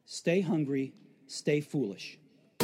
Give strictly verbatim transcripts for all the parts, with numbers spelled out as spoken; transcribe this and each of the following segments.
Stay hungry, stay foolish.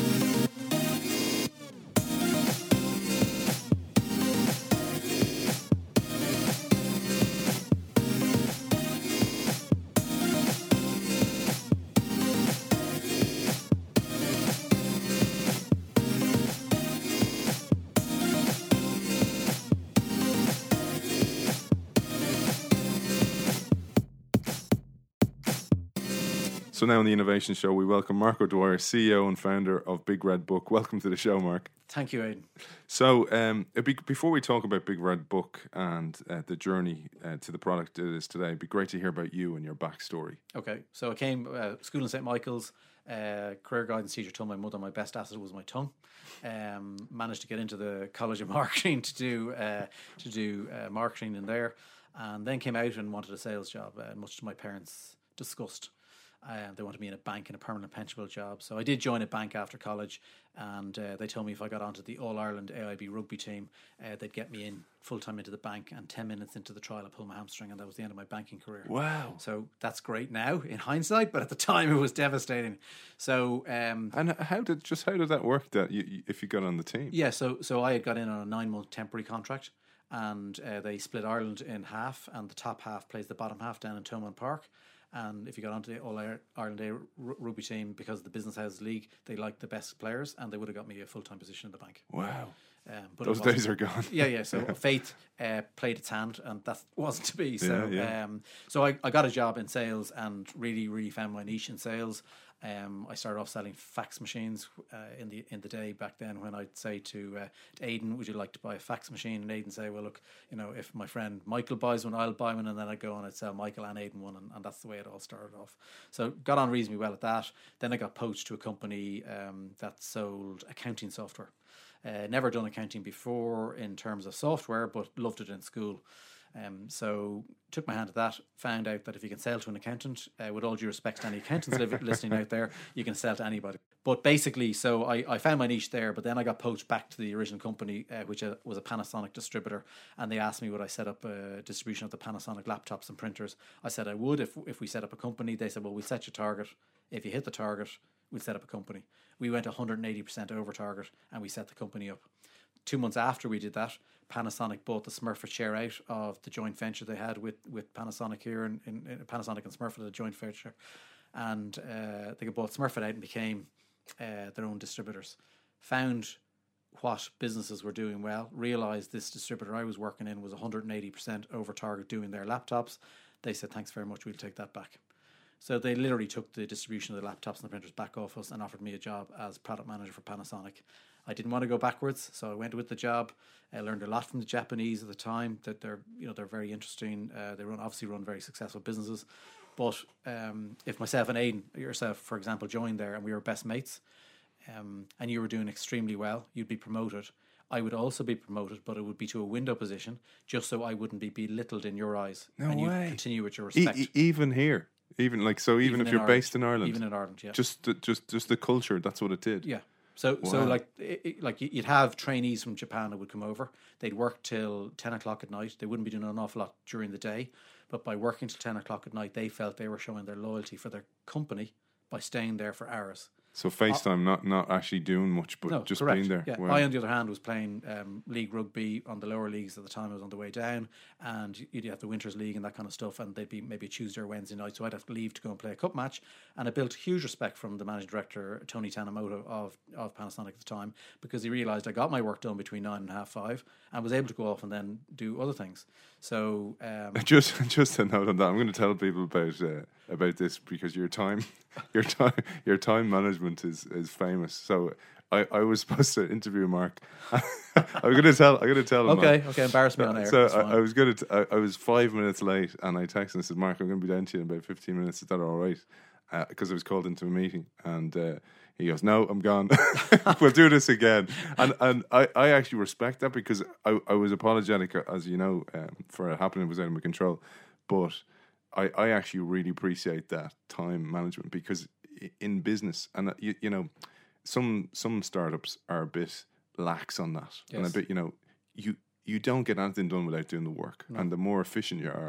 So now on the Innovation Show, we welcome Mark O'Dwyer, C E O and founder of Big Red Book. Welcome to the show, Mark. Thank you, Aidan. So um, be, before we talk about Big Red Book and uh, the journey uh, to the product it is today, it'd be great to hear about you and your backstory. Okay, so I came uh, school in Saint Michael's. Uh, career guidance teacher told my mother my best asset was my tongue. Um, managed to get into the College of Marketing to do uh, to do uh, marketing in there, and then came out and wanted a sales job, uh, much to my parents' disgust. Uh, they wanted me in a bank in a permanent pensionable job. So I did join a bank after college, and uh, they told me if I got onto the All-Ireland A I B rugby team, uh, they'd get me in full-time into the bank, and ten minutes into the trial I pulled my hamstring, and that was the end of my banking career. Wow. So that's great now in hindsight, but at the time it was devastating. So um, And how did just how did that work? That you, you, if you got on the team? yeah, so so I had got in on a nine-month temporary contract, and uh, they split Ireland in half, and the top half plays the bottom half down in Thomond Park. And if you got onto the All Ireland A rugby team, because of the Business House League, they liked the best players, and they would have got me a full time position in the bank. Wow. Um, but Those days are gone. Yeah, yeah. So fate uh, played its hand, and that wasn't to be. So, Yeah, yeah. Um, so I, I got a job in sales, and really, really found my niche in sales. Um, I started off selling fax machines uh, in the in the day back then. When I'd say to, uh, to Aidan, "Would you like to buy a fax machine?" and Aidan say, "Well, look, you know, if my friend Michael buys one, I'll buy one," and then I'd go and I'd sell Michael and Aidan one, and, and that's the way it all started off. So got on reasonably well at that. Then I got poached to a company um, that sold accounting software. Uh, never done accounting before in terms of software, but loved it in school. Um, so took my hand at that, found out that if you can sell to an accountant, uh, with all due respect to any accountants li- listening out there, you can sell to anybody. But basically, so I, I found my niche there, but then I got poached back to the original company, uh, which uh, was a Panasonic distributor, and they asked me would I set up a distribution of the Panasonic laptops and printers. I said I would if if we set up a company. They said, well, we'll set your target. If you hit the target, we'll set up a company. We went one hundred eighty percent over target, and we set the company up. Two months after we did that, Panasonic bought the Smurfit share out of the joint venture they had with, with Panasonic here, in, in, in Panasonic and Smurfit, a joint venture, and uh, they bought Smurfit out and became uh, their own distributors. Found what businesses were doing well, realised this distributor I was working in was one hundred eighty percent over target doing their laptops. They said, thanks very much, we'll take that back. So they literally took the distribution of the laptops and the printers back off us and offered me a job as product manager for Panasonic. I didn't want to go backwards, so I went with the job. I learned a lot from the Japanese at the time. That they're, you know, they're very interesting. Uh, they run obviously run very successful businesses. But um, if myself and Aidan, yourself, for example, joined there and we were best mates, um, and you were doing extremely well, you'd be promoted. I would also be promoted, but it would be to a window position, just so I wouldn't be belittled in your eyes, No and way. you continue with your E- respect. e- even here, even like so, even, Even if in you're Ireland. based in Ireland, Even in Ireland, yeah. just the, just just the culture. That's what it did. Yeah. So so Wow. like it, it- like you'd have trainees from Japan that would come over. They'd work till ten o'clock at night. They wouldn't be doing an awful lot during the day, but by working till ten o'clock at night, they felt they were showing their loyalty for their company by staying there for hours. So FaceTime, not not actually doing much, but No, just correct. being there. Yeah. Wow. I, on the other hand, was playing um, league rugby on the lower leagues at the time. I was on the way down, and you'd have the Winters League and that kind of stuff, and they'd be maybe Tuesday or Wednesday night, so I'd have to leave to go and play a cup match. And it built huge respect from the managing director, Tony Tanimoto of, of Panasonic at the time, because he realised I got my work done between nine and half five, and was able to go off and then do other things. So um, Just just a note on that. I'm going to tell people about uh, about this because your time, your time, your time management is, is famous. So I, I was supposed to interview Mark. I'm going to tell. I'm going to tell him. okay, Mark. okay, embarrass me on air. So that's I, fine. I was going to. I, I was five minutes late, and I texted and said, "Mark, I'm going to be down to you in about fifteen minutes. Is that all right?" Because uh, I was called into a meeting, and uh, he goes, "No, I'm gone. We'll do this again." And and I, I actually respect that because I, I was apologetic, as you know, um, for it happening. It was out of my control, but I, I actually really appreciate that time management because i- in business, and uh, you, you know, some some startups are a bit lax on that, and a Yes. bit, you know, you you don't get anything done without doing the work, and the more efficient you are,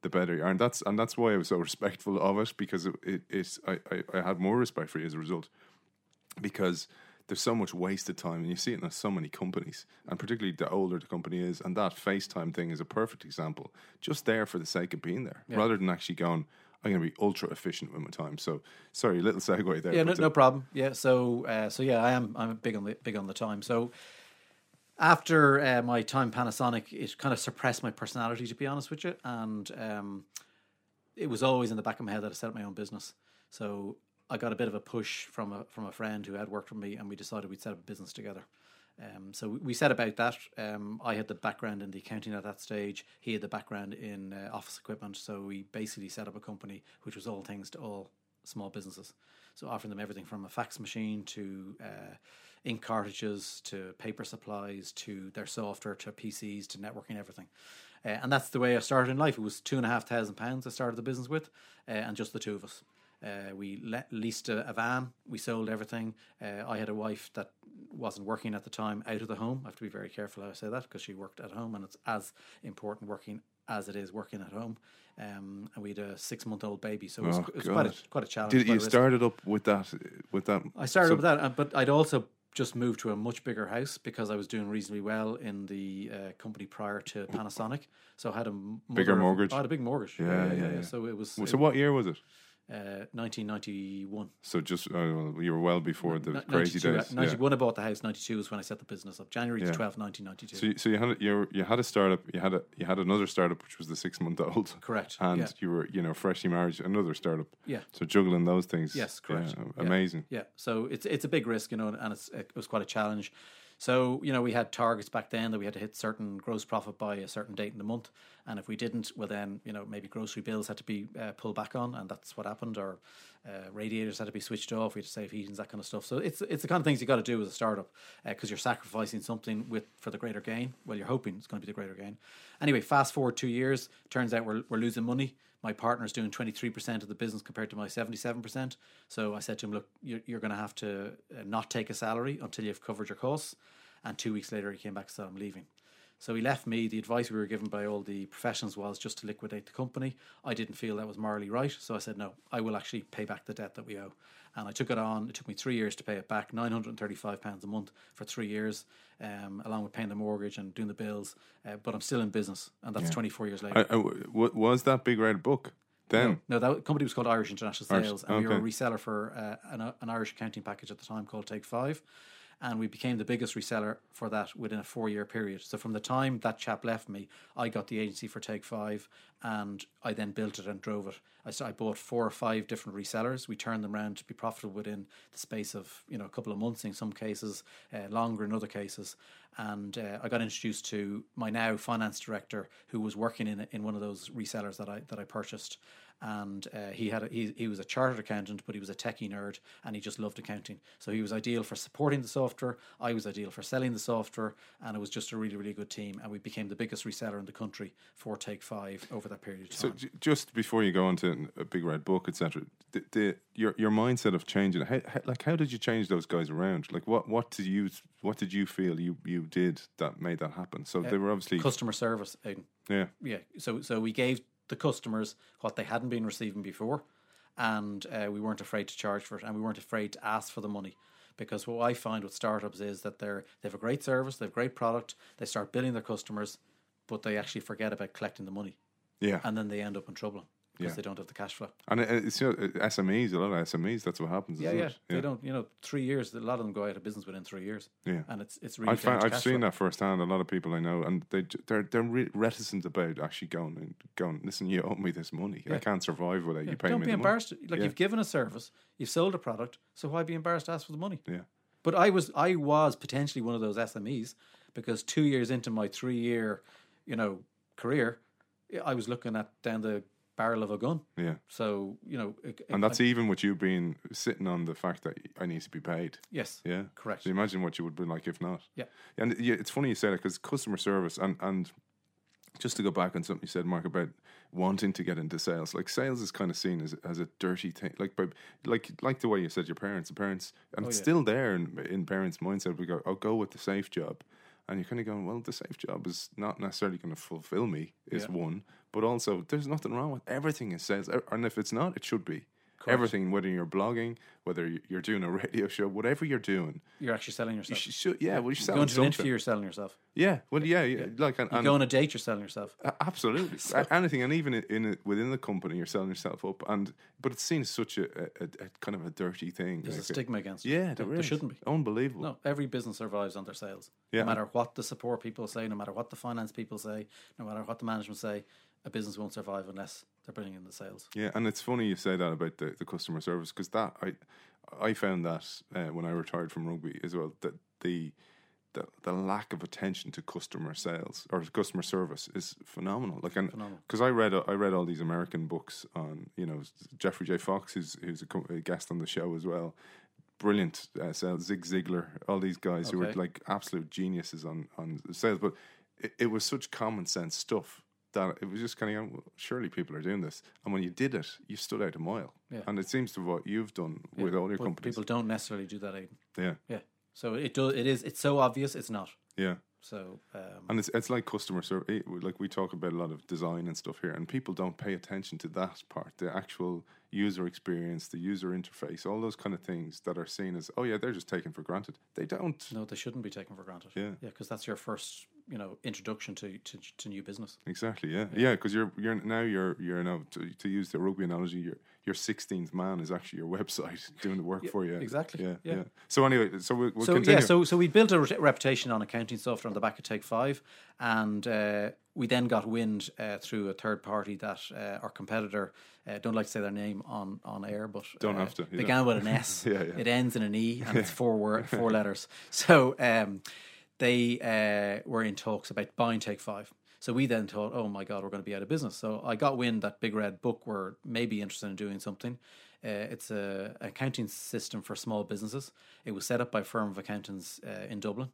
the better you are. And that's and that's why I was so respectful of it, because it, it it's I, I, I had more respect for you as a result, because there's so much wasted time, and you see it in so many companies, and particularly the older the company is, and that FaceTime thing is a perfect example. Just there for the sake of being there, Yeah. rather than actually going, I'm going to be ultra efficient with my time. So, sorry, little segue there. Yeah, no, but, uh, no problem. Yeah, so uh, so yeah, I am I'm big on the big on the time. So after uh, my time Panasonic, it kind of suppressed my personality, to be honest with you, and um, it was always in the back of my head that I set up my own business. So I got a bit of a push from a from a friend who had worked for me, and we decided we'd set up a business together. Um, so we, we set about that. Um, I had the background in the accounting at that stage. He had the background in uh, office equipment. So we basically set up a company which was all things to all small businesses. So offering them everything from a fax machine to uh, ink cartridges to paper supplies to their software to P Cs to networking, everything. Uh, and that's the way I started in life. It was two and a half thousand pounds I started the business with, uh, and just the two of us. Uh, we le- leased a, a van. We sold everything. Uh, I had a wife that wasn't working at the time out of the home. I have to be very careful how I say that, because she worked at home, and it's as important working as it is working at home. Um, and we had a six-month-old baby, so it was, Oh, it was quite a God. quite a challenge. Did quite you a risk. started up with that? With that? I started so- with that, uh, but I'd also just moved to a much bigger house because I was doing reasonably well in the uh, company prior to Panasonic. So I had a m- Bigger mother- mortgage? I had a big mortgage. Yeah, yeah, yeah. So it was So, it- what year was it? uh, nineteen ninety-one. So just uh, well, you were well before the N- crazy ninety-two, days. Yeah. ninety-one I bought the house. ninety-two is when I set the business up. January Yeah. the twelfth, nineteen ninety-two. So, you, so you had a, you, were, you had a startup. You had a you had another startup, which was the six month old. Correct. And yeah. you were you know freshly married, another startup. Yeah. So juggling those things. Yes, correct. Yeah, Yeah. amazing. Yeah, so it's it's a big risk, you know, and it's, it was quite a challenge. So, you know, we had targets back then that we had to hit certain gross profit by a certain date in the month. And if we didn't, well, then, you know, maybe grocery bills had to be uh, pulled back on, and that's what happened. Or uh, radiators had to be switched off. We had to save heatings, that kind of stuff. So it's it's the kind of things you got to do as a startup, because uh, you're sacrificing something with for the greater gain. Well, you're hoping it's going to be the greater gain. Anyway, fast forward two years, turns out we're we're losing money. My partner's doing twenty-three percent of the business compared to my seventy-seven percent. So I said to him, look, you're, you're going to have to uh, not take a salary until you've covered your costs. And two weeks later, he came back and said, I'm leaving. So he left me. The advice we were given by all the professionals was just to liquidate the company. I didn't feel that was morally right. So I said, no, I will actually pay back the debt that we owe. And I took it on. It took me three years to pay it back, nine hundred thirty-five pounds a month for three years, um, along with paying the mortgage and doing the bills. Uh, but I'm still in business, and that's twenty-four years later. I, I, w- was that Big Red Book then? No, no, that company was called Irish International Irish- Sales, and we were a okay. reseller for uh, an, an Irish accounting package at the time called Take Five, and we became the biggest reseller for that within a four-year period. So from the time that chap left me, I got the agency for Take Five, and I then built it and drove it. I, so I bought four or five different resellers. We turned them around to be profitable within the space of you know a couple of months in some cases, uh, longer in other cases. And uh, I got introduced to my now finance director, who was working in in one of those resellers that I that I purchased. And uh, he had a, he he was a chartered accountant, but he was a techie nerd, and he just loved accounting. So he was ideal for supporting the software. I was ideal for selling the software, and it was just a really really good team. And we became the biggest reseller in the country for Take Five over that period of So time. j- just before you go on to a Big Red Book, et cetera, the, the your your mindset of changing, how, how, like how did you change those guys around? Like what what did you what did you feel you, you did that made that happen? So they were obviously Customer service, Aidan. yeah Yeah, so so we gave the customers what they hadn't been receiving before, and uh, we weren't afraid to charge for it, and we weren't afraid to ask for the money. Because what I find with startups is that they're they have a great service, they have a great product, they start billing their customers, but they actually forget about collecting the money, yeah and then they end up in trouble because Yeah. they don't have the cash flow. and it, it's you know S M Es, a lot of S M Es, that's what happens. Yeah, isn't yeah, it? they don't. You know, three years. A lot of them go out of business within three years. Yeah. and it's it's really. I've, found, down to I've cash seen flow. that firsthand. A lot of people I know, and they j- they're they're re- reticent about actually going and going. Listen, you owe me this money. I Yeah. can't survive without you Yeah, paying don't me be the embarrassed. Like Yeah. you've given a service, you've sold a product, so why be embarrassed to ask for the money? money. Yeah, But I was I was potentially one of those S M Es, because two years into my three year, you know, career, I was looking at down the barrel of a gun. yeah. So you know, it, And it- that's even with you being sitting on the fact that I need to be paid. yes, Yeah, correct. So you imagine what you would be like if not. Yeah. And yeah, it's funny you say that because customer service and and just to go back on something you said, Mark, about wanting to get into sales. Like sales is kind of seen as as a dirty thing. Like but like like the way you said your parents, the parents, and Oh, it's yeah. still there in in parents' mindset. We go, oh, go with the safe job. And you're kind of going, well, the safe job is not necessarily going to fulfill me, is Yeah. one. But also, there's nothing wrong with everything it says. And if it's not, it should be. Correct. Everything, whether you're blogging, whether you're doing a radio show, whatever you're doing, You're actually selling you yourself. should, should yeah, well, you're You go selling into an interview, something. you're selling yourself. Yeah, well, yeah, yeah, like, and, You and go on a date, you're selling yourself. a- absolutely A- anything, and even in, in it, within the company, you're selling yourself up, and but it's seen as such a, a, a kind of a dirty thing. There's a like stigma against it. Yeah, There- there, there is. shouldn't be. Unbelievable. No, every business survives on their sales. Yeah. No matter what the support people say, no matter what the finance people say, no matter what the management say, a business won't survive unless they're bringing in the sales. Yeah, and it's funny you say that about the, the customer service, because that I I found that uh, when I retired from rugby as well, that the, the the lack of attention to customer sales or customer service is phenomenal. Like, and Phenomenal. because I read I read all these American books on, you know, Jeffrey J. Fox, who's who's a, co- a guest on the show as well. Brilliant uh, sales, Zig Ziglar, all these guys who were Okay. like absolute geniuses on on sales, but it, it was such common sense stuff that it was just kind of, well, surely people are doing this. And when you did it, you stood out a mile. Yeah. And it seems to what you've done Yeah, with all your but companies. People don't necessarily do that, Aidan. Yeah, Yeah. So it do, it is it's so obvious it's not. yeah. So um, And it's it's like customer service. Like we talk about a lot of design and stuff here, and people don't pay attention to that part, the actual user experience, the user interface, all those kind of things that are seen as, oh yeah, they're just taken for granted. They don't. no, they shouldn't be taken for granted. Yeah. Yeah, because that's your first, you know, introduction to, to, to new business. Exactly. Yeah. Yeah. Because you're you're now you're you're now to, to use the rugby analogy, your your sixteenth man is actually your website doing the work for you. exactly. Yeah, Yeah. yeah. So anyway, so we'll, we'll So continue. yeah, so so we built a re- reputation on accounting software on the back of Take Five, and uh, we then got wind uh, through a third party that uh, our competitor, uh, don't like to say their name on, on air, but Don't uh, have to, you began with an S. Yeah, yeah. It ends in an E, and it's four word, four letters. So um, they uh, were in talks about buying Take Five. So we then thought, oh my God, we're going to be out of business. So I got wind that Big Red Book were maybe interested in doing something. Uh, it's a accounting system for small businesses. It was set up by a firm of accountants uh, in Dublin,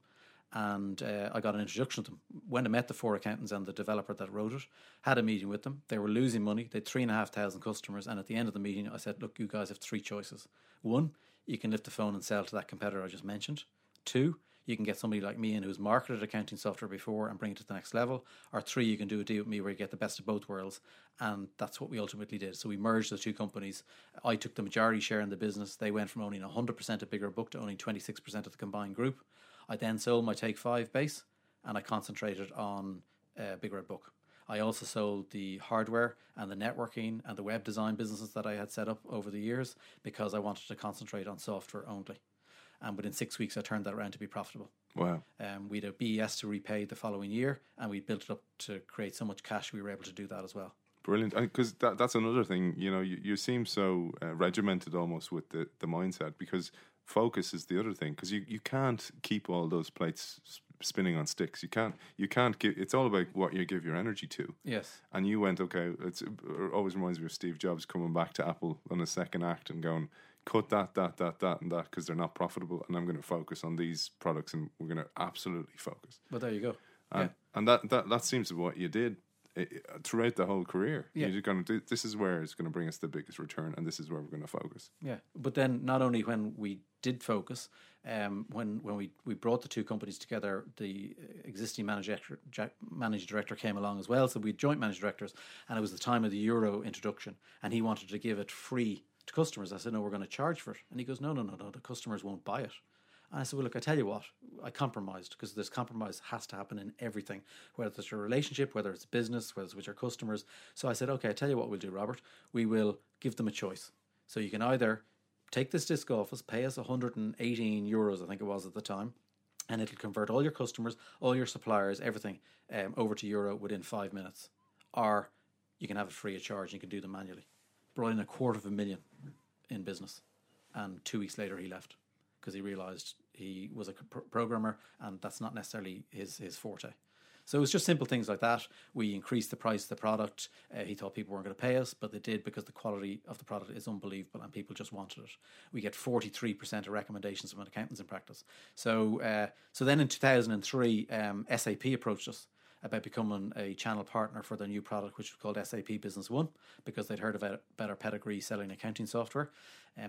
and uh, I got an introduction to them. Went and met the four accountants and the developer that wrote it. Had a meeting with them. They were losing money. They had three and a half thousand customers. And at the end of the meeting, I said, "Look, you guys have three choices. One, you can lift the phone and sell to that competitor I just mentioned. Two, you can get somebody like me in who's marketed accounting software before and bring it to the next level. Or three, you can do a deal with me where you get the best of both worlds." And that's what we ultimately did. So we merged the two companies. I took the majority share in the business. They went from owning one hundred percent of Bigger Book to owning twenty-six percent of the combined group. I then sold my Take Five base, and I concentrated on uh, Big Red Book. I also sold the hardware and the networking and the web design businesses that I had set up over the years because I wanted to concentrate on software only. And within six weeks, I turned that around to be profitable. Wow. Um, we had a B E S to repay the following year, and we built it up to create so much cash we were able to do that as well. Brilliant. Because that, that's another thing, you know, you, you seem so uh, regimented almost with the, the mindset, because focus is the other thing, because you, you can't keep all those plates s- spinning on sticks. You can't, you can't give, it's all about what you give your energy to. Yes. And you went, okay, it's, it always reminds me of Steve Jobs coming back to Apple on the second act and going, cut that, that, that, that, and that, because they're not profitable, and I'm going to focus on these products, and we're going to absolutely focus. But there you go. And, Yeah. and that, that, that seems to be what you did i- i- throughout the whole career. Yeah. You're going to do, this is where it's going to bring us the biggest return, and this is where we're going to focus. Yeah, but then not only when we did focus, um, when when we, we brought the two companies together, the existing managing director, managing director came along as well. So we had joint managing directors, and it was the time of the Euro introduction, and he wanted to give it free to customers. I said, no, we're going to charge for it. And he goes, no, no, no, no, the customers won't buy it. And I said, well, look, I tell you what, I compromised, because this compromise has to happen in everything, whether it's your relationship, whether it's business, whether it's with your customers. So I said, okay, I tell you what we'll do, Robert. We will give them a choice. So you can either take this disc off us, pay us one hundred eighteen euros, I think it was at the time, and it'll convert all your customers, all your suppliers, everything um, over to euro within five minutes. Or you can have it free of charge and you can do them manually. Brought in a quarter of a million in business. And two weeks later he left, because he realised he was a pro- programmer and that's not necessarily his, his forte. So it was just simple things like that. We increased the price of the product. Uh, he thought people weren't going to pay us, but they did, because the quality of the product is unbelievable and people just wanted it. We get forty-three percent of recommendations from accountants in practice. So uh, so then in two thousand three, um, S A P approached us about becoming a channel partner for their new product, which was called S A P Business One, because they'd heard about, about our pedigree selling accounting software. Um,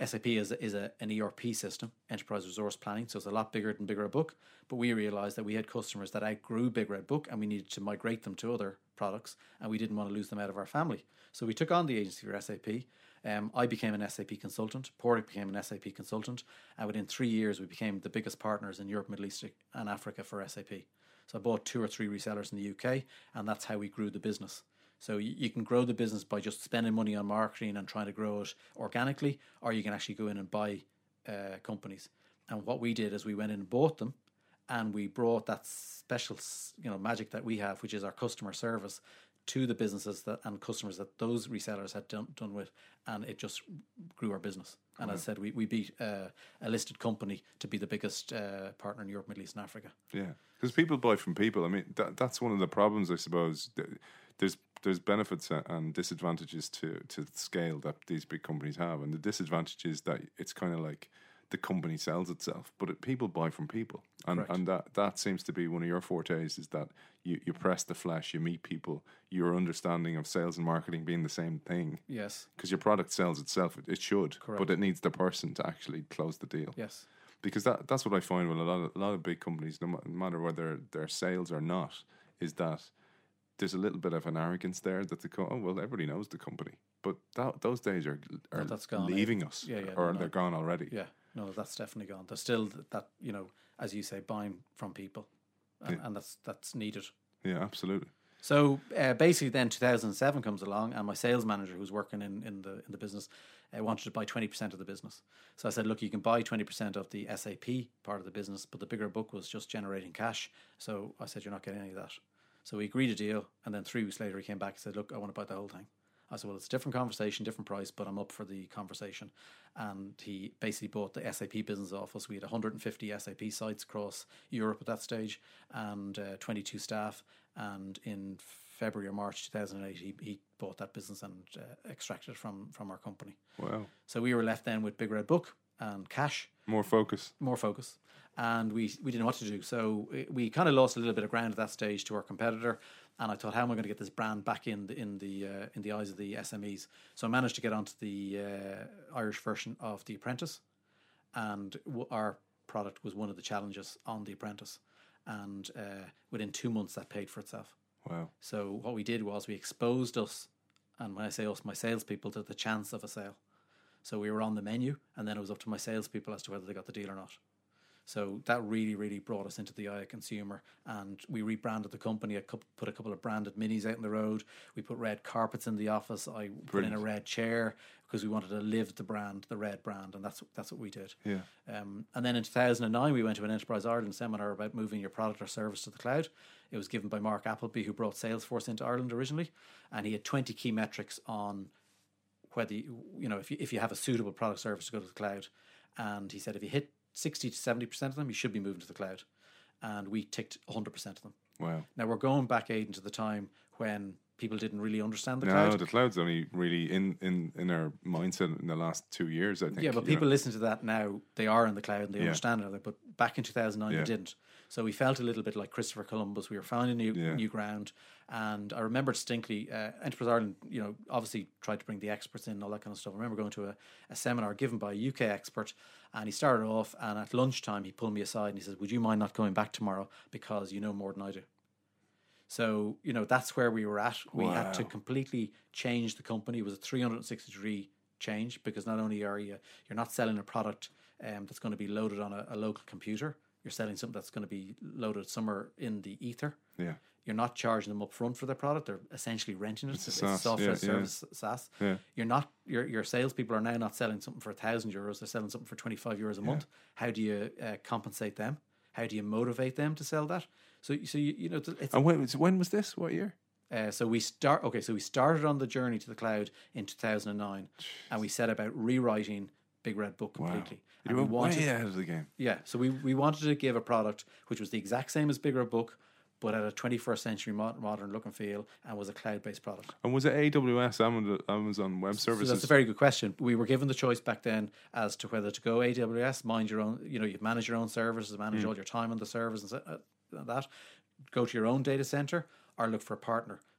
S A P is, is a, an E R P system, enterprise resource planning, so it's a lot bigger than Big Red Book. But we realised that we had customers that outgrew Big Red Book, and we needed to migrate them to other products, and we didn't want to lose them out of our family. So we took on the agency for S A P. Um, I became an S A P consultant. Porrick became an S A P consultant, and within three years we became the biggest partners in Europe, Middle East, and Africa for S A P. So I bought two or three resellers in the U K, and that's how we grew the business. So you, you can grow the business by just spending money on marketing and trying to grow it organically, or you can actually go in and buy uh, companies. And what we did is we went in and bought them, and we brought that special, you know, magic that we have, which is our customer service, to the businesses that and customers that those resellers had done, done with, and it just grew our business. And Wow. as I said, we, we beat uh, a listed company to be the biggest uh, partner in Europe, Middle East and Africa. Yeah, because people buy from people. I mean, that, that's one of the problems, I suppose. There's there's benefits and disadvantages to, to scale that these big companies have. And the disadvantage is that it's kind of like the company sells itself, but it, people buy from people. And Correct. and that, that seems to be one of your fortes, is that you, you press the flesh, you meet people, your understanding of sales and marketing being the same thing. Yes. Because your product sells itself, it, it should, Correct. but it needs the person to actually close the deal. Yes. Because that that's what I find with a lot of a lot of big companies, no ma- matter whether they're sales or not, is that there's a little bit of an arrogance there that they go, oh well, everybody knows the company, but that, those days are are That- that's gone, leaving eh? us, Yeah, yeah, or no, they're gone already. Yeah. No, that's definitely gone. There's still th- that, you know, as you say, buying from people, and, Yeah. and that's that's needed. Yeah, absolutely. So uh, basically, then two thousand seven comes along, and my sales manager, who's working in, in the in the business, uh, wanted to buy twenty percent of the business. So I said, look, you can buy twenty percent of the S A P part of the business, but the bigger book was just generating cash. So I said, you're not getting any of that. So we agreed a deal, and then three weeks later, he came back and said, look, I want to buy the whole thing. I said, well, it's a different conversation, different price, but I'm up for the conversation. And he basically bought the S A P business off us. We had one hundred fifty S A P sites across Europe at that stage, and uh, twenty-two staff. And in February or March two thousand eight, he, he bought that business and uh, extracted it from, from our company. Wow, So we were left then with Big Red Book and cash, more focus. more focus, and we we didn't know what to do. So we, we kind of lost a little bit of ground at that stage to our competitor. And I thought, how am I going to get this brand back in the in the uh, in the eyes of the S M Es? So I managed to get onto the uh, Irish version of The Apprentice, and w- our product was one of the challenges on The Apprentice. And uh, within two months, that paid for itself. Wow, So what we did was we exposed us, and when I say us, my salespeople, to the chance of a sale. So we were on the menu, and then it was up to my salespeople as to whether they got the deal or not. So that really, really brought us into the eye of consumer, and we rebranded the company. I put a couple of branded minis out in the road. We put red carpets in the office. I put in a Brilliant. red chair because we wanted to live the brand, the red brand, and that's that's what we did. yeah, Um, and then in two thousand nine, we went to an Enterprise Ireland seminar about moving your product or service to the cloud. It was given by Mark Appleby, who brought Salesforce into Ireland originally, and he had twenty key metrics on whether you, you know if you if you have a suitable product service to go to the cloud. And he said if you hit sixty to seventy percent of them, you should be moving to the cloud. And we ticked one hundred percent of them. wow. Now we're going back, Aidan, to the time when people didn't really understand the No, cloud. the cloud's only really in, in, in our mindset in the last two years, I think. Yeah, but you people know. listen to that now. They are in the cloud and they Yeah. understand it. But back in two thousand nine, Yeah. they didn't. So we felt a little bit like Christopher Columbus. We were finding new Yeah. new ground. And I remember distinctly, uh, Enterprise Ireland, you know, obviously tried to bring the experts in and all that kind of stuff. I remember going to a, a seminar given by a U K expert, and he started off, and at lunchtime he pulled me aside and he said, would you mind not going back tomorrow because you know more than I do? So, you know, that's where we were at. We had to Wow. completely change the company. It was a three hundred sixty degree change, because not only are you, you're not selling a product um, that's going to be loaded on a, a local computer, you're selling something that's going to be loaded somewhere in the ether. Yeah, You're not charging them up front for their product. They're essentially renting it. It's a It's, SaaS, software yeah, service SaaS. yeah. You're not your your salespeople are now not selling something for a thousand euros. They're selling something for twenty five euros a month. How do you uh, compensate them? How do you motivate them to sell that? So so you you know it's And when was, when was this? What year? uh, so we start okay. So we started on the journey to the cloud in two thousand nine, and we set about rewriting Big Red Book completely. You And were we wanted, way ahead of the game. yeah. So we, we wanted to give a product which was the exact same as Big Red Book, but at a twenty-first century mod- modern look and feel, and was a cloud-based product. And was it A W S, Amazon Amazon Web So Services? that's a very good question. We were given the choice back then as to whether to go A W S, mind your own, you know, you manage your own services, manage Hmm. all your time on the servers and so- uh, that, go to your own data center, or look for a partner.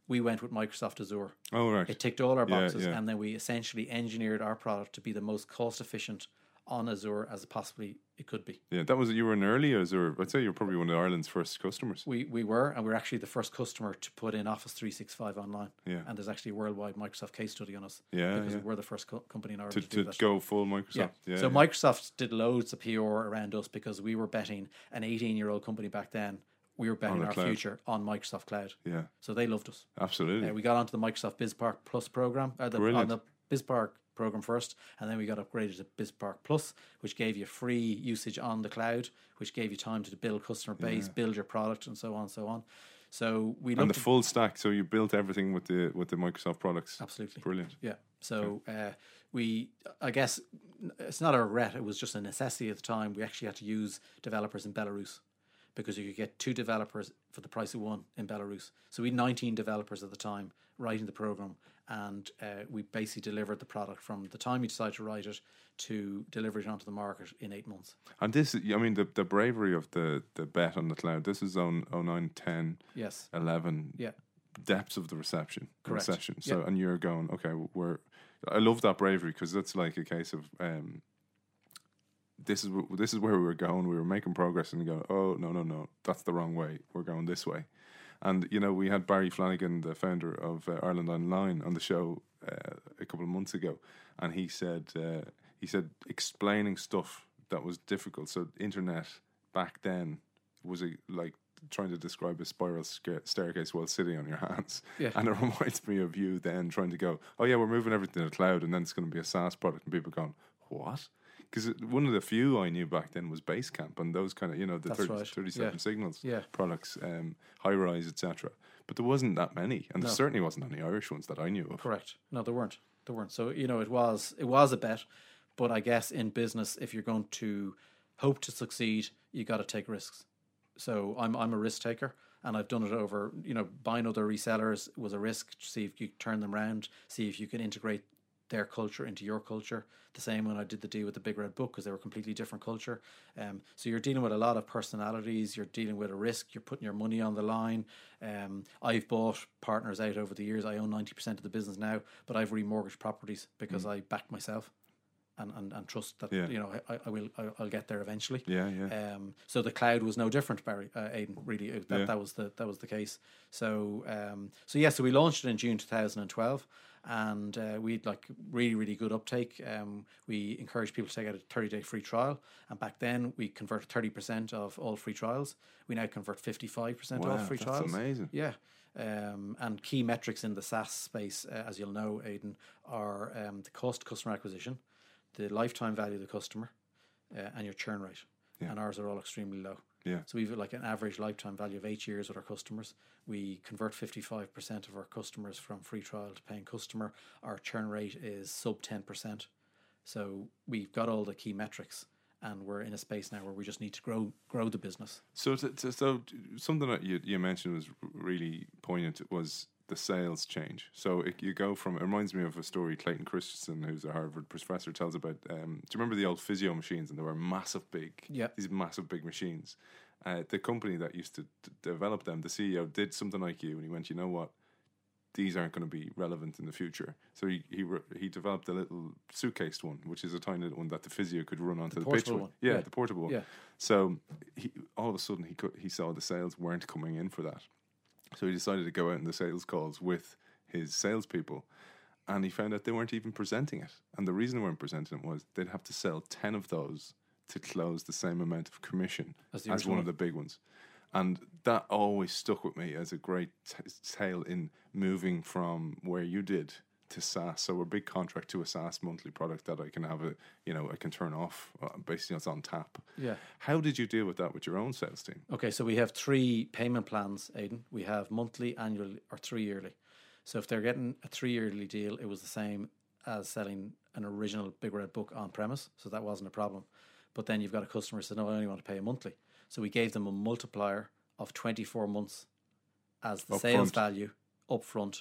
we went with Microsoft Azure. Oh, right. It ticked all our Yeah, boxes, yeah. and then we essentially engineered our product to be the most cost efficient on Azure as it possibly it could be. Yeah, that was, you were an early Azure. I'd say you're probably one of Ireland's first customers. We we were, and we we're actually the first customer to put in Office three sixty-five online. Yeah. And there's actually a worldwide Microsoft case study on us. Yeah, because yeah. we're the first co- company in Ireland To, to, do to that. go full Microsoft. Yeah. Yeah. so yeah. Microsoft did loads of P R around us because we were betting an eighteen-year-old company back then. We were betting the our cloud. future on Microsoft Cloud. Yeah, So they loved us. absolutely. Uh, we got onto the Microsoft BizPark Plus program, uh, the, on Brilliant. the BizPark program first, and then we got upgraded to BizPark Plus, which gave you free usage on the cloud, which gave you time to build customer base, build your product, and so on and so on. So we and the looked at, full stack. So you built everything with the with the Microsoft products. absolutely. Brilliant. Yeah. So uh, we, I guess, it's not a regret. It was just a necessity at the time. We actually had to use developers in Belarus because you could get two developers for the price of one in Belarus. So we had nineteen developers at the time writing the program, and uh, we basically delivered the product from the time you decide to write it to deliver it onto the market in eight months. And this, I mean, the, the bravery of the, the bet on the cloud. This is on oh nine, ten, Yes. eleven. Yeah. Depths of the reception. Correct. Recession. So, Yeah. and you're going, okay, we're. I love that bravery because that's like a case of. Um, this is wh- this is where we were going. We were making progress, and you go, oh no no no, that's the wrong way. We're going this way, and you know we had Barry Flanagan, the founder of uh, Ireland Online, on the show uh, a couple of months ago, and he said uh, he said explaining stuff that was difficult. So internet back then was a, like trying to describe a spiral sca- staircase while sitting on your hands. Yeah. And it reminds me of you then trying to go, oh yeah, we're moving everything to the cloud, and then it's going to be a SaaS product, and people going, what? Because one of the few I knew back then was Basecamp and those kind of, you know, the That's thirty, right. thirty-seven Yeah. signals Yeah. products, um, high rise, et cetera. But there wasn't that many, and No. there certainly wasn't any Irish ones that I knew of. Correct. No, there weren't. There weren't. So you know, it was it was a bet, but I guess in business, if you're going to hope to succeed, you got to take risks. So I'm I'm a risk taker, and I've done it over. You know, buying other resellers was a risk. To see if you turn them around, see if you can integrate their culture into your culture. The same when I did the deal with the Big Red Book, because they were a completely different culture. Um, so you're dealing with a lot of personalities. You're dealing with a risk. You're putting your money on the line. Um, I've bought partners out over the years. I own ninety percent of the business now, but I've remortgaged properties because I back myself and, and, and trust that Yeah. you know I, I will I, I'll get there eventually. Yeah, yeah. Um, so the cloud was no different, Barry, uh, Aidan. Really, uh, that, Yeah. that was the that was the case. So um, so yeah, so we launched it in June two thousand twelve, and uh, we had like really really good uptake. Um, we encouraged people to take out a thirty day free trial, and back then we converted thirty percent of all free trials. We now convert fifty five percent Wow, off free that's trials. amazing. Yeah. Um, and key metrics in the SaaS space, uh, as you'll know, Aidan, are um, the cost of customer acquisition, the lifetime value of the customer, uh, and your churn rate. Yeah. And ours are all extremely low. Yeah. So we've like an average lifetime value of eight years with our customers. We convert fifty-five percent of our customers from free trial to paying customer. Our churn rate is sub ten percent. So we've got all the key metrics, and we're in a space now where we just need to grow grow the business. So, to, to, so something that you, you mentioned was really poignant was the sales change. So it, you go from, it reminds me of a story Clayton Christensen, who's a Harvard professor, tells about, um, do you remember the old physio machines? And they were massive big, Yeah. these massive big machines. Uh, the company that used to d- develop them, the C E O did something like you, and he went, you know what? These aren't going to be relevant in the future. So he he re- he developed a little suitcase one, which is a tiny little one that the physio could run onto the, pitch portable with. one. Yeah, Yeah. the portable one. Yeah. So he, all of a sudden he could, he saw the sales weren't coming in for that. So he decided to go out in the sales calls with his salespeople, and he found out they weren't even presenting it. And the reason they weren't presenting it was they'd have to sell ten of those to close the same amount of commission As as, the one original of the big ones. And that always stuck with me as a great t- tale in moving from where you did to SaaS. So a big contract to a SaaS monthly product that I can have a, you know, I can turn off. Uh, basically, it's on tap. Yeah. How did you deal with that with your own sales team? Okay, so we have three payment plans, Aidan. We have monthly, annual, or three yearly. So if they're getting a three yearly deal, it was the same as selling an original Big Red Book on premise. So that wasn't a problem. But then you've got a customer who said, no, I only want to pay a monthly. So we gave them a multiplier of twenty-four months as the Up sales front. value up front,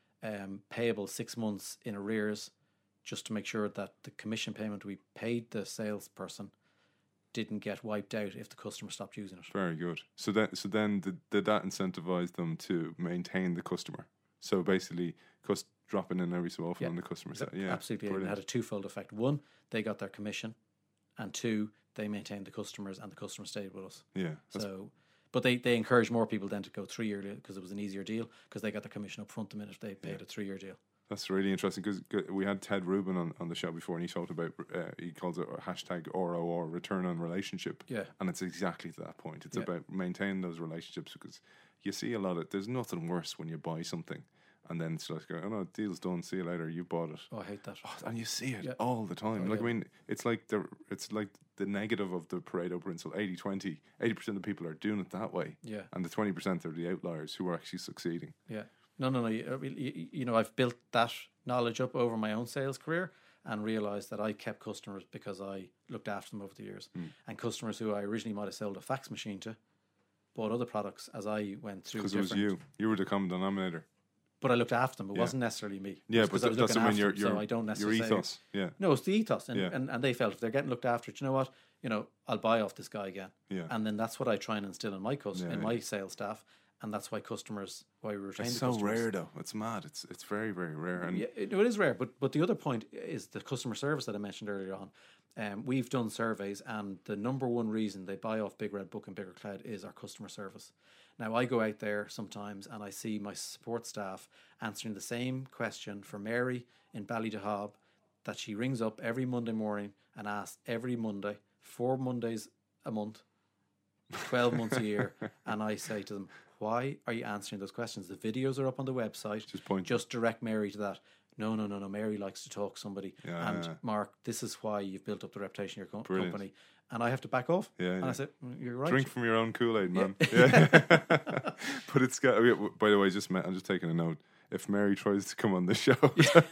um, payable six months in arrears, just to make sure that the commission payment we paid the salesperson didn't get wiped out if the customer stopped using it. Very good. So then, so then did, did that incentivize them to maintain the customer? So basically, cus- dropping in every so often Yeah. on the customer side. Yeah, Absolutely. It brilliant. had a twofold effect. One, they got their commission, and two, they maintained the customers, and the customers stayed with us. Yeah, that's So, but they, they encouraged more people then to go three year because it was an easier deal because they got their commission up front the minute they paid a three year deal. That's really interesting because we had Ted Rubin on, on the show before, and he talked about uh, he calls it a hashtag R O R, return on relationship. Yeah. And it's exactly to that point. It's Yeah. about maintaining those relationships because you see a lot of there's nothing worse when you buy something and then it's like, oh no, deal's done, see you later, you bought it. Oh, I hate that. And you see it Yeah. all the time. Oh, like yeah. I mean, it's like the it's like the negative of the Pareto principle, eighty twenty. eighty percent of people are doing it that way. Yeah. And the twenty percent are the outliers who are actually succeeding. Yeah. No, no, no. You, you, you know, I've built that knowledge up over my own sales career and realised that I kept customers because I looked after them over the years. Hmm. And customers who I originally might have sold a fax machine to bought other products as I went through. Because it was different- you. You were the common denominator. But I looked after them. It Yeah. wasn't necessarily me. Yeah, It's but 'cause I that, was that's looking I mean after your them, your so I don't your necessarily. ethos. Yeah. No, it's the ethos, and, Yeah. and and they felt if they're getting looked after, do you know what? You know, I'll buy off this guy again. Yeah. And then that's what I try and instill in my cus- Yeah, in yeah. my sales staff, and that's why customers, why we retain It's the so customers. rare though. It's mad. It's it's very very rare. And Yeah, it, it is rare, but but the other point is the customer service that I mentioned earlier on. Um, we've done surveys, and the number one reason they buy off Big Red Book and Bigger Cloud is our customer service. Now, I go out there sometimes and I see my support staff answering the same question for Mary in Ballydehob that she rings up every Monday morning and asks every Monday, four Mondays a month, twelve months a year, and I say to them, why are you answering those questions? The videos are up on the website. Just point. Just direct Mary to that. No, no, no, no. Mary likes to talk to somebody. Yeah, and yeah. Mark, this is why you've built up the reputation of your co- Brilliant. company. And I have to back off. Yeah, And yeah. I said, "Mm, you're right. Drink from your own Kool-Aid, man. Yeah. But it's got. By the way, just ma- I'm just taking a note. If Mary tries to come on the show,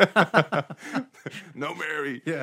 no, Mary. Yeah.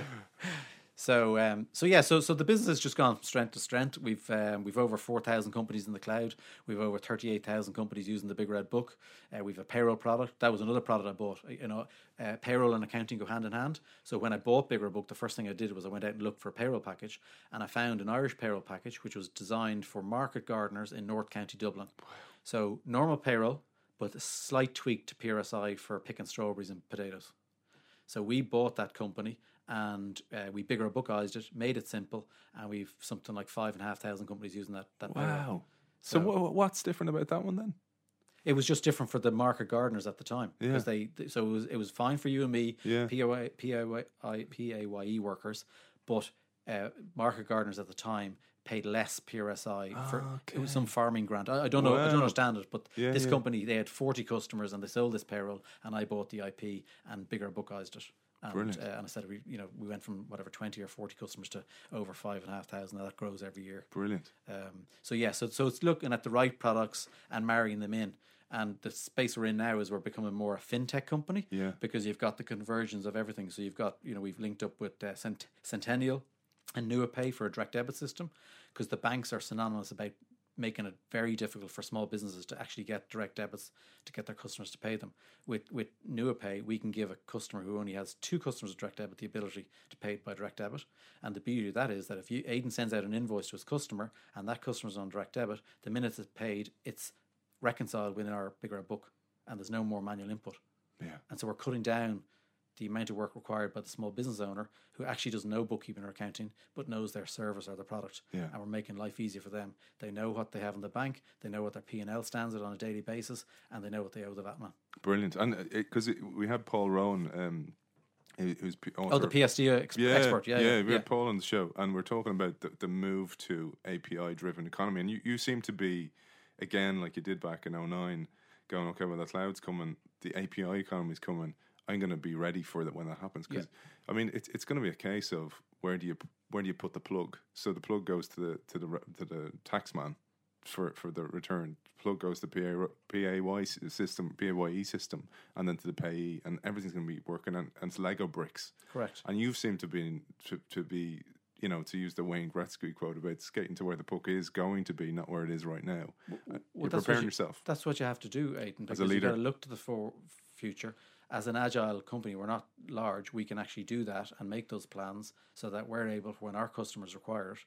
So, um, so yeah, so so the business has just gone from strength to strength. We've um, we've over four thousand companies in the cloud. We've over thirty eight thousand companies using the Big Red Book. Uh, we've a payroll product. That was another product I bought. You know, uh, payroll and accounting go hand in hand. So when I bought Big Red Book, the first thing I did was I went out and looked for a payroll package, and I found an Irish payroll package which was designed for market gardeners in North County Dublin. So normal payroll, but a slight tweak to P R S I for picking strawberries and potatoes. So we bought that company and uh, we bigger bookized it, made it simple, and we've something like five and a half thousand companies using that. that payroll. Wow. So, So- wha- what's different about that one then? It was just different for the market gardeners at the time Yeah. because they so it was it was fine for you and me, Yeah. P A Y P A Y P A Y E workers, but uh, market gardeners at the time paid less P R S I for it was some farming grant. I, I don't know, I Wow. don't understand it, but Yeah, this yeah. company they had forty customers and they sold this payroll, and I bought the I P and bigger bookized it. And, Brilliant. uh, and I said we you know we went from whatever twenty or forty customers to over five and a half thousand. Now that grows every year. Brilliant. Um, so yeah, so so it's looking at the right products and marrying them in. And the space we're in now is we're becoming more a fintech company. Yeah. Because you've got the conversions of everything. So you've got, you know, we've linked up with uh, Cent- Centennial and NuaPay for a direct debit system, because the banks are synonymous about making it very difficult for small businesses to actually get direct debits to get their customers to pay them. With with NuaPay, we can give a customer who only has two customers with direct debit the ability to pay it by direct debit. And the beauty of that is that if you Aidan sends out an invoice to his customer and that customer's on direct debit, the minute it's paid, it's reconciled within our bigger book, and there's no more manual input. Yeah. And so we're cutting down the amount of work required by the small business owner who actually doesn't know bookkeeping or accounting but knows their service or their product. Yeah. And we're making life easier for them. They know what they have in the bank, they know what their P and L stands at on a daily basis, and they know what they owe the V A T man. Brilliant. And because we had Paul Rowan, um, who- who's P- Oh, the P S D ex- yeah, expert. Yeah, yeah, we had Paul on the show, and we're talking about the, the move to A P I-driven economy. And you, you seem to be, again, like you did back in oh nine, going, okay, well, the cloud's coming, the A P I economy's coming. I'm going to be ready for that when that happens. Because I mean, it's it's going to be a case of where do you where do you put the plug? So the plug goes to the to the re- to the tax man for for the return. Plug goes to the P A Y system, P A Y E system, and then to the payee, and everything's going to be working on, and it's Lego bricks. Correct. And you seem to be to, to be, you know, to use the Wayne Gretzky quote about skating to where the puck is going to be, not where it is right now. Uh, Well, You're that's what preparing you- yourself. That's what you have to do, Aidan, because a leader. you've got to look to the for future. As an agile company, we're not large. We can actually do that and make those plans so that we're able, when our customers require it,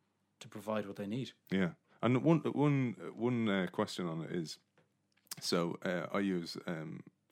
to provide what they need. Yeah. And one one one uh, question on it is, so uh, I use um,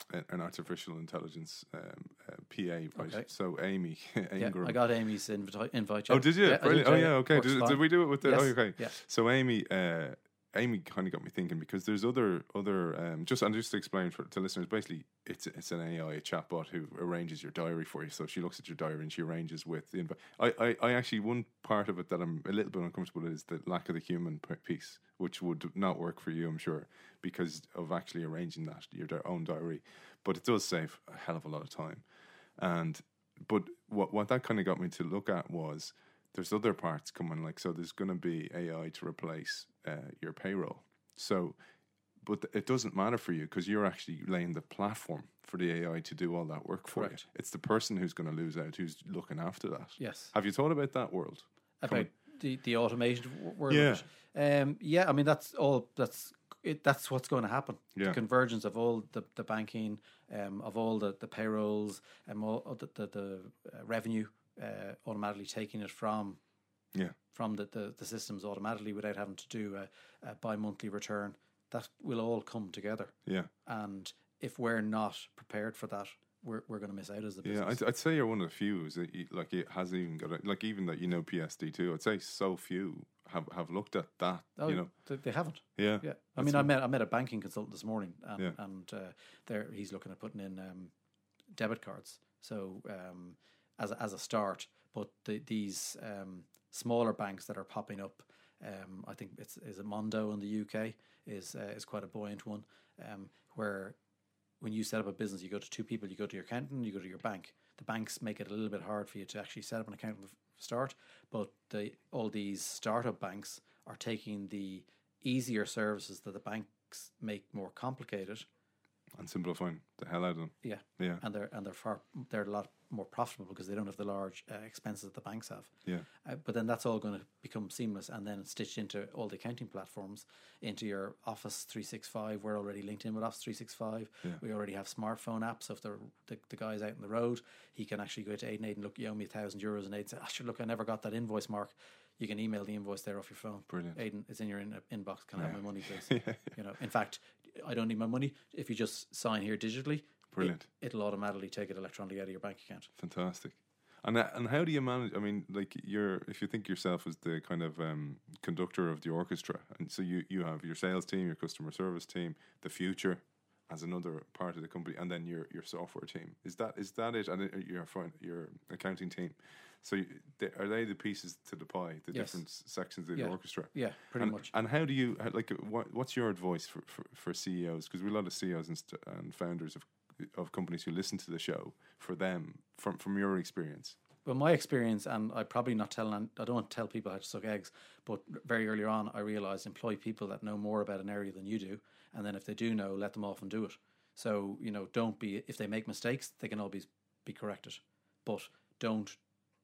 a- an artificial intelligence um, uh, P A, right? Okay. So Amy Yeah, Ingram. I got Amy's invite. invite Oh, did you? Yeah, I Brilliant. did, Oh, yeah. Okay. Works Did, fine. did we do it with the? Yes. Oh, okay. Yeah. So Amy, uh, Amy kind of got me thinking because there's other other um, just and just to explain for to listeners, basically it's it's an A I, a chatbot who arranges your diary for you. So she looks at your diary and she arranges with the invite. I, I, I actually one part of it that I'm a little bit uncomfortable with is the lack of the human p- piece, which would not work for you, I'm sure, because of actually arranging that your di- own diary. But it does save a hell of a lot of time, and but what what that kind of got me to look at was. There's other parts coming, like, so there's going to be A I to replace uh, your payroll. So, but th- it doesn't matter for you because you're actually laying the platform for the A I to do all that work for Correct. you. It's the person who's going to lose out who's looking after that. Yes. Have you thought about that world? About Coming- the, the automation w- world. Yeah. Of it. Um, yeah, I mean, that's all, that's it, that's what's going to happen. Yeah. The convergence of all the, the banking, um, of all the, the payrolls, and all of the, the, the uh, revenue, uh, automatically taking it from Yeah. from the, the, the systems automatically without having to do a, a bi-monthly return. That will all come together. Yeah. And if we're not prepared for that, we're we're going to miss out as a Yeah, business. I'd, I'd say you're one of the few that you, like it hasn't even got a, like even that you know P S D two. I'd say so few have, have looked at that. Oh, you know, they, they haven't. yeah, Yeah, I mean, I met I met a banking consultant this morning, and, Yeah. and uh, there he's looking at putting in um, debit cards. So um, as a, as a start, but the, these um, smaller banks that are popping up, um, I think it's is it Mondo in the U K is uh, is quite a buoyant one, um, where when you set up a business, you go to two people, you go to your accountant, you go to your bank. The banks make it a little bit hard for you to actually set up an account from the start, but the all these startup banks are taking the easier services that the banks make more complicated. and simplifying the hell out of them. Yeah, Yeah, and they're and they're far they're a lot more profitable because they don't have the large uh, expenses that the banks have. yeah, Uh, but then that's all going to become seamless and then stitched into all the accounting platforms, into your Office three sixty-five. We're already linked in with Office three sixty-five. Yeah. We already have smartphone apps. So if the, the the guy's out on the road, he can actually go to Aiden, Aiden, look, you owe me a thousand euros, and Aiden say, oh, sure, look, I never got that invoice, Mark. You can email the invoice there off your phone. Brilliant. Aiden, it's in your in- inbox. Can I have Yeah. my money, please? yeah. You know, in fact, I don't need my money. If you just sign here digitally, Brilliant. It, it'll automatically take it electronically out of your bank account. Fantastic. And uh, and how do you manage? I mean, like you're if you think yourself as the kind of um, conductor of the orchestra, and so you you have your sales team, your customer service team, the future as another part of the company, and then your your software team. Is that is that it? And uh, your fin- your accounting team. So you, they, are they the pieces to the pie, the Yes. different s- sections of Yeah. the orchestra? Yeah, pretty and, much. And how do you how- like? What, what's your advice for, for, for C E Os? Because we have a lot of C E Os and, st- and founders of of companies who listen to the show. For them, from from your experience. Well, my experience, and I probably not tell, I don't want to tell people how to suck eggs, but very early on, I realized employ people that know more about an area than you do, and then if they do know, let them off and do it. So you know, don't be if they make mistakes, they can always be corrected, but don't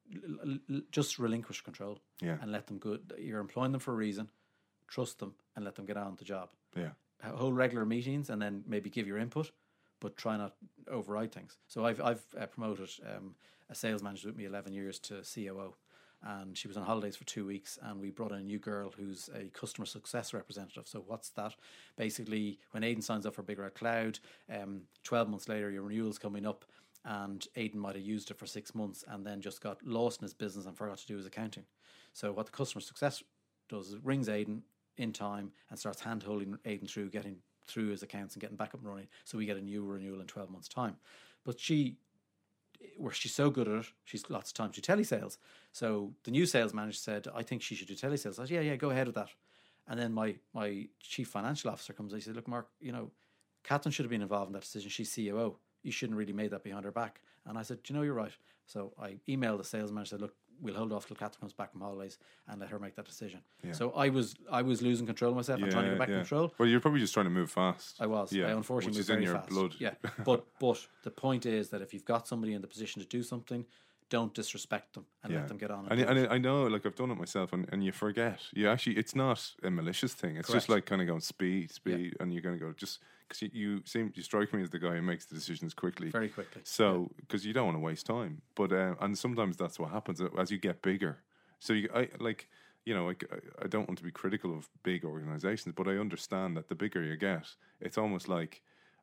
l- l- just relinquish control Yeah. and let them go. You're employing them for a reason. Trust them and let them get on with the job. Yeah. Hold regular meetings and then maybe give your input, but try not override things. So I've I've uh, promoted um, a sales manager with me eleven years to C O O, and she was on holidays for two weeks, and we brought in a new girl who's a customer success representative. So what's that? Basically, when Aiden signs up for Big Red Cloud, um, twelve months later your renewal's coming up, and Aiden might have used it for six months and then just got lost in his business and forgot to do his accounting. So what the customer success does is it rings Aiden in time and starts hand holding Aiden through getting through his accounts and getting back up and running, so we get a new renewal in twelve months time. But she where she's so good at it, she's lots of time to telesales. So the new sales manager said, I think she should do telesales. I said, yeah, yeah, go ahead with that. And then my my chief financial officer comes and he said, look, Mark, you know, Catherine should have been involved in that decision. She's C O O. You shouldn't really made that behind her back. And I said, do you know, you're right. So I emailed the sales manager, said, look, we'll hold off till Catherine comes back from holidays and let her make that decision. Yeah. So I was I was losing control of myself and trying to get back control. Well, you're probably just trying to move fast. I was. Yeah, I unfortunately which moved is in very your fast. blood. Yeah, but but the point is that if you've got somebody in the position to do something, don't disrespect them and Yeah. let them get on. And, And, I- do and it. I know, like I've done it myself, and, and you forget. You actually, it's not a malicious thing. It's just Correct. like kind of going speed, speed, and you're going to go just because you, you seem you strike me as the guy who makes the decisions quickly. Very quickly. So because you don't want to waste time, but uh, and sometimes that's what happens as you get bigger. So you, I like, you know, like, I, I don't want to be critical of big organizations, but I understand that the bigger you get, it's almost like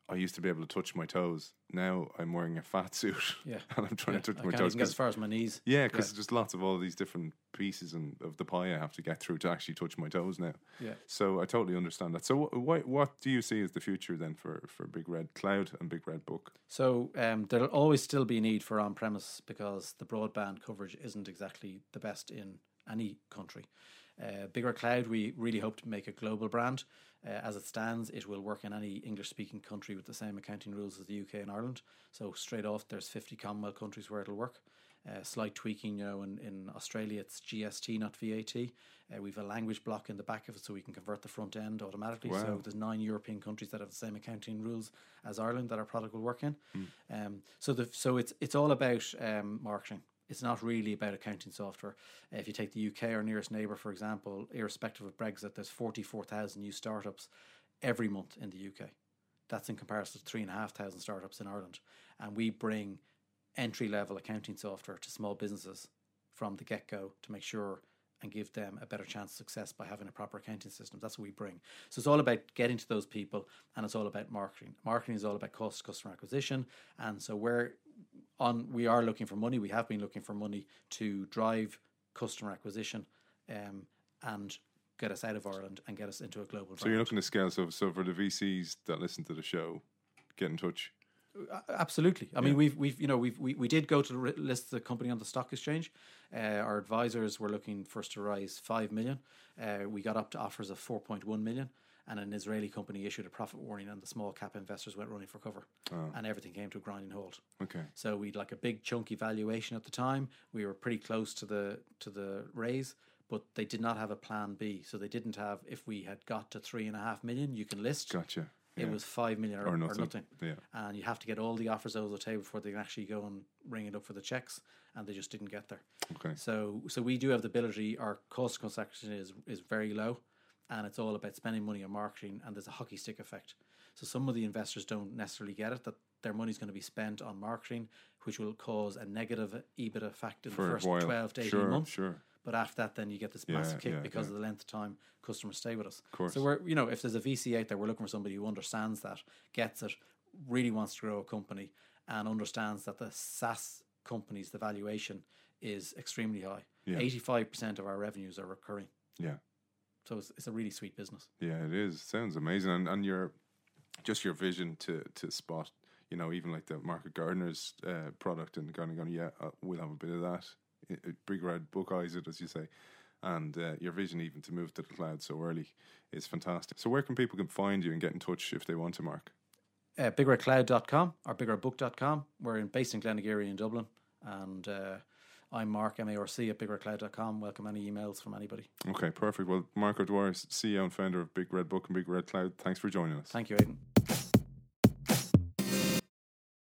I used to be able to touch my toes. Now I'm wearing a fat suit, Yeah. and I'm trying Yeah, to touch I my can't toes. even get 'cause- as far as my knees. yeah, because there's lots of all these different pieces and of the pie I have to get through to actually touch my toes now. Yeah. So I totally understand that. So what what do you see as the future then for, for Big Red Cloud and Big Red Book? So um, there'll always still be a need for on-premise because the broadband coverage isn't exactly the best in any country. Uh, Big Red Cloud, we really hope to make a global brand. Uh, as it stands, it will work in any English-speaking country with the same accounting rules as the U K and Ireland. So straight off, there's fifty Commonwealth countries where it'll work. Uh, slight tweaking, you know, in, in Australia it's G S T, not V A T. Uh, we've a language block in the back of it so we can convert the front end automatically. Wow. So there's nine European countries that have the same accounting rules as Ireland that our product will work in. Mm. Um, so the so it's it's all about um, marketing. It's not really about accounting software. Uh, if you take the U K, our nearest neighbour, for example, irrespective of Brexit, there's forty-four thousand new startups every month in the U K. That's in comparison to three and a half thousand startups in Ireland. And we bring entry-level accounting software to small businesses from the get-go to make sure and give them a better chance of success by having a proper accounting system. That's what we bring. So it's all about getting to those people, and it's all about marketing. Marketing is all about cost customer acquisition, and so we're on. We are looking for money. We have been looking for money to drive customer acquisition, um, and get us out of Ireland and get us into a global. So you're looking to scale. So, so for the V Cs that listen to the show, get in touch. Absolutely. I mean, we've we've you know we've we, we did go to the list the company on the stock exchange. Uh, our advisors were looking for us to raise five million. Uh, we got up to offers of four point one million, and an Israeli company issued a profit warning, and the small cap investors went running for cover, oh. and everything came to a grinding halt. Okay. So we'd like a big chunky valuation at the time. We were pretty close to the to the raise, but they did not have a plan B. So they didn't have. If we had got to three and a half million, you can list. Gotcha. It yeah. was five million or, or nothing. Or nothing. Yeah. And you have to get all the offers over the table before they can actually go and ring it up for the checks, and they just didn't get there. Okay. So so we do have the ability. Our cost construction is is very low, and it's all about spending money on marketing, and there's a hockey stick effect. So some of the investors don't necessarily get it, that their money's going to be spent on marketing, which will cause a negative EBITDA effect in for the first a while. twelve to eighteen sure, months. Sure. But after that, then you get this Yeah, massive kick yeah, because yeah. of the length of time customers stay with us. Of course. So we're, you know, if there's a V C out there, we're looking for somebody who understands that, gets it, really wants to grow a company, and understands that the SaaS companies, the valuation is extremely high. Yeah. eighty-five percent of our revenues are recurring. Yeah. So it's, it's a really sweet business. Yeah, it is. Sounds amazing. And and your just your vision to to spot, you know, even like the Market Gardener's uh, product and going going, yeah, uh, we'll have a bit of that. It, it, Big Red Book eyes it, as you say. And uh, your vision even to move to the cloud so early is fantastic. So where can people can find you and get in touch if they want to, Mark? Uh, big red cloud dot com or big red book dot com. We're in, based in Glenageary in Dublin. And uh, I'm Mark, M A R C, at big red cloud dot com. Welcome any emails from anybody. Okay, perfect. Well, Mark O'Dwyer, C E O and founder of Big Red Book and Big Red Cloud, thanks for joining us. Thank you, Aidan.